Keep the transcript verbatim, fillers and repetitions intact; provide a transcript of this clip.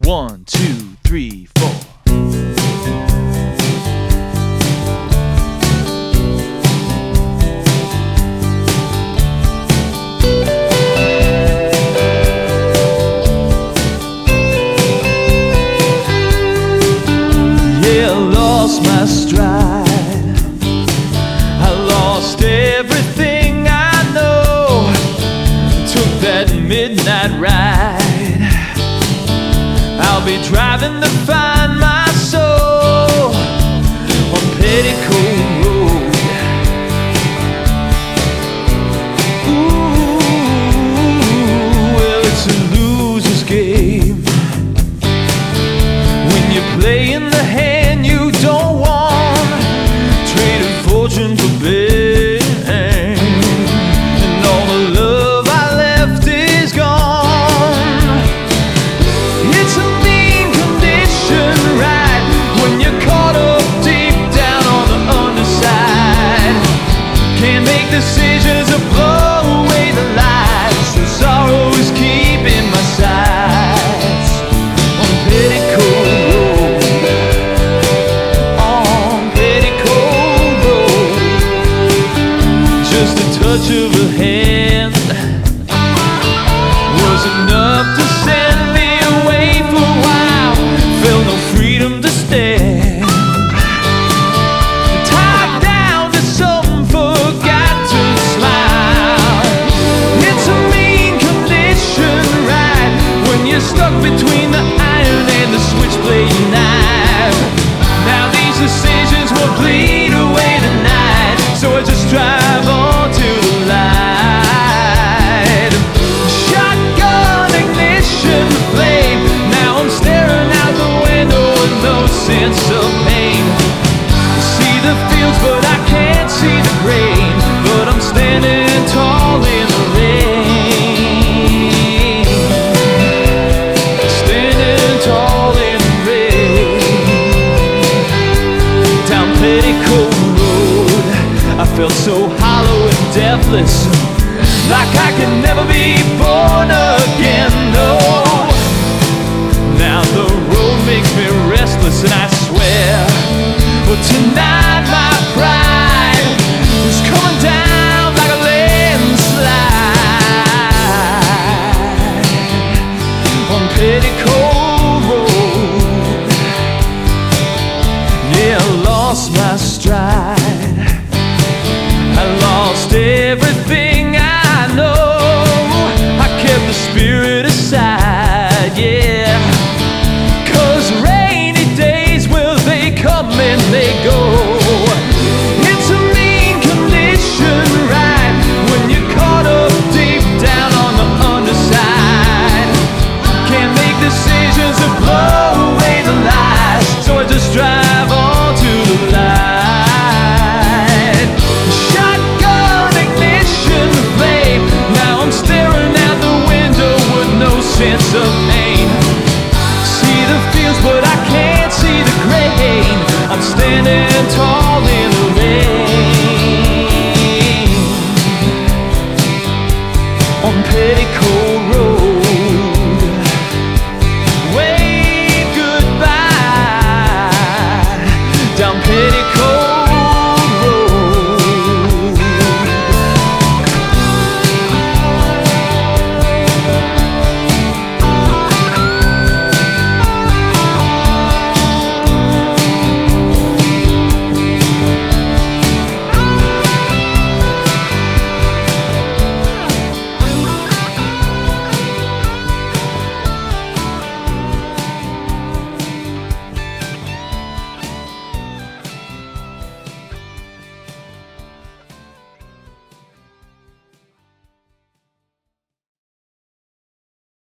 One, two, three, four. Yeah, I lost my stride. I lost everything I know. Took that midnight ride. I'll be driving to find my soul on Petticoat Road. Ooh, well, it's a loser's game when you play in the hand you don't want, trading fortune for pain, and all the love I left is gone. It's a mean condition, right, when you're caught up deep down on the underside. Can't make decisions or blow away the lights. The sorrow is keeping my sights on Petticoat Road. On Petticoat Road. Just a touch of a hand was enough to send me away for a while. Felt no freedom to stand. Tied down to something, forgot to smile. It's a mean condition, right, when you're stuck between the iron and the switchblade knife. Now these decisions will bleed away tonight, so I just drive on to the light. Shotgun ignition flame. Now I'm staring out the window with no sense of pain. See the fields, but I can't see the grain. But I'm standing tall in the rain. Standing tall in the rain. Down Petticoat Road, I felt so hollow and deathless, like I could never be born again. No. Now the road makes me restless, and I swear, well, tonight my pride is coming down like a landslide on Petticoat Road. Yeah, I lost my stride. I lost everything I know. I kept the spirit aside, yeah. 'Cause rainy days, well, they come and they go. It's a mean condition, right, when you're caught up deep down on the underside. Can't make decisions or blow